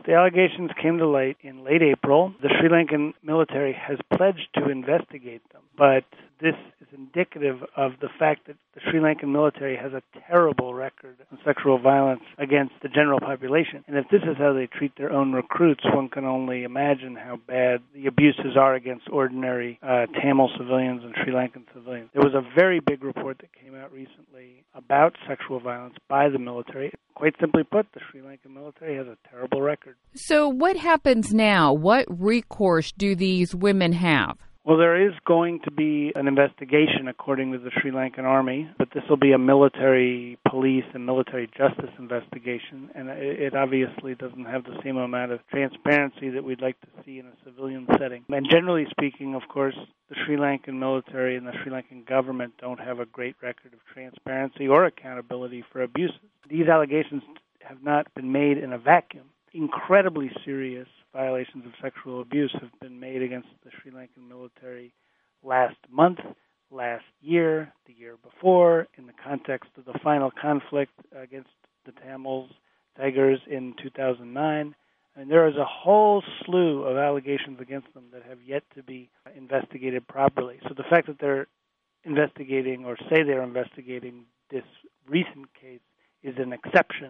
The allegations came to light in late April. The Sri Lankan military has pledged to investigate them, but this is indicative of the fact that the Sri Lankan military has a terrible record of sexual violence against the general population. And if this is how they treat their own recruits, one can only imagine how bad the abuses are against ordinary Tamil civilians and Sri Lankan civilians. There was a very big report that came out recently about sexual violence by the military. Quite simply put, the Sri Lankan military has a terrible record. So what happens now? What recourse do these women have? Well, there is going to be an investigation according to the Sri Lankan army, but this will be a military police and military justice investigation, and it obviously doesn't have the same amount of transparency that we'd like to see in a civilian setting. And generally speaking, of course, the Sri Lankan military and the Sri Lankan government don't have a great record of transparency or accountability for abuses. These allegations have not been made in a vacuum. Incredibly serious violations of sexual abuse have been made against the Sri Lankan military last month, last year, the year before, in the context of the final conflict against the Tamils, Tigers, in 2009. And there is a whole slew of allegations against them that have yet to be investigated properly. So the fact that they're investigating or say they're investigating this recent case is an exception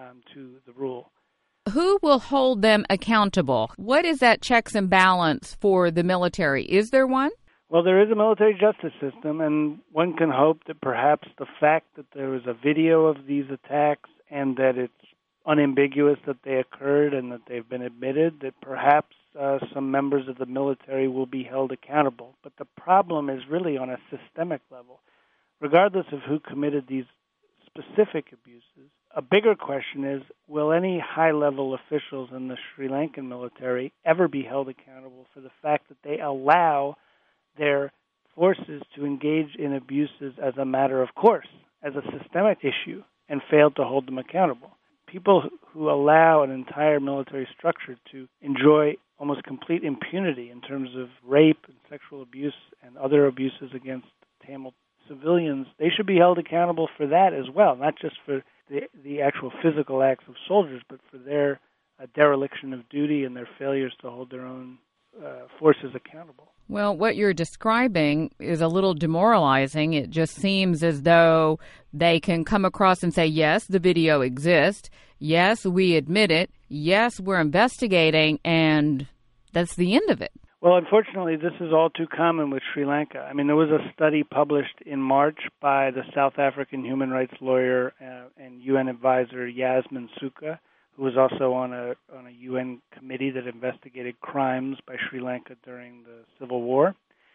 to the rule. Who will hold them accountable? What is that checks and balance for the military? Is there one? Well, there is a military justice system, and one can hope that perhaps the fact that there was a video of these attacks and that it's unambiguous that they occurred and that they've been admitted, that perhaps some members of the military will be held accountable. But the problem is really on a systemic level. Regardless of who committed these specific abuses, a bigger question is, will any high-level officials in the Sri Lankan military ever be held accountable for the fact that they allow their forces to engage in abuses as a matter of course, as a systemic issue, and fail to hold them accountable? People who allow an entire military structure to enjoy almost complete impunity in terms of rape and sexual abuse and other abuses against Tamil civilians, they should be held accountable for that as well, not just for the actual physical acts of soldiers, but for their dereliction of duty and their failures to hold their own forces accountable. Well, what you're describing is a little demoralizing. It just seems as though they can come across and say, yes, the video exists. Yes, we admit it. Yes, we're investigating, and that's the end of it. Well, unfortunately, this is all too common with Sri Lanka. I mean, there was a study published in March by the South African human rights lawyer and UN advisor Yasmin Sooka, who was also on a UN committee that investigated crimes by Sri Lanka during the Civil War.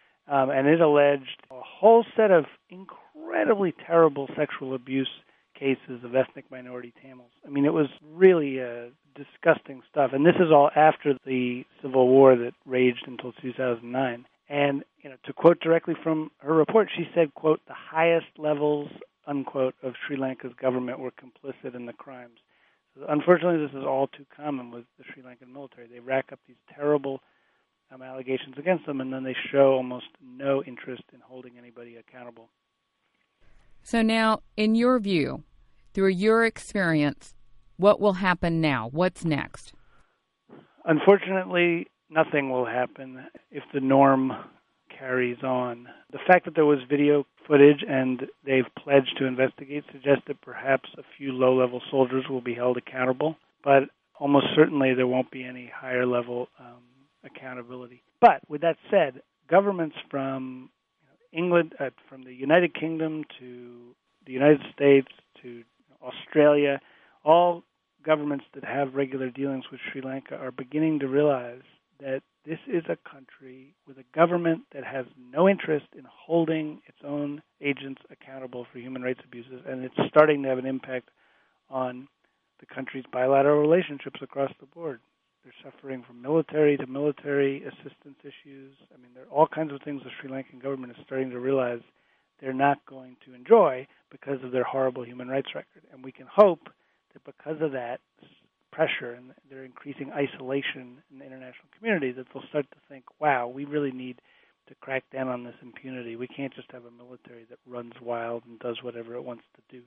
And it alleged a whole set of incredibly terrible sexual abuse cases of ethnic minority Tamils. I mean, it was really disgusting stuff. And this is all after the Civil War that raged until 2009. And, to quote directly from her report, she said, quote, the highest levels, unquote, of Sri Lanka's government were complicit in the crimes. So unfortunately, this is all too common with the Sri Lankan military. They rack up these terrible allegations against them, and then they show almost no interest in holding anybody accountable. So now, in your view, through your experience, what will happen now? What's next? Unfortunately, nothing will happen if the norm carries on. The fact that there was video footage and they've pledged to investigate suggests that perhaps a few low-level soldiers will be held accountable, but almost certainly there won't be any higher-level accountability. But with that said, governments from England, from the United Kingdom to the United States to Australia, all governments that have regular dealings with Sri Lanka are beginning to realize that this is a country with a government that has no interest in holding its own agents accountable for human rights abuses, and it's starting to have an impact on the country's bilateral relationships across the board. They're suffering from military to military assistance issues. I mean, there are all kinds of things the Sri Lankan government is starting to realize they're not going to enjoy because of their horrible human rights record. And we can hope that because of that pressure and their increasing isolation in the international community, that they'll start to think, wow, we really need to crack down on this impunity. We can't just have a military that runs wild and does whatever it wants to do.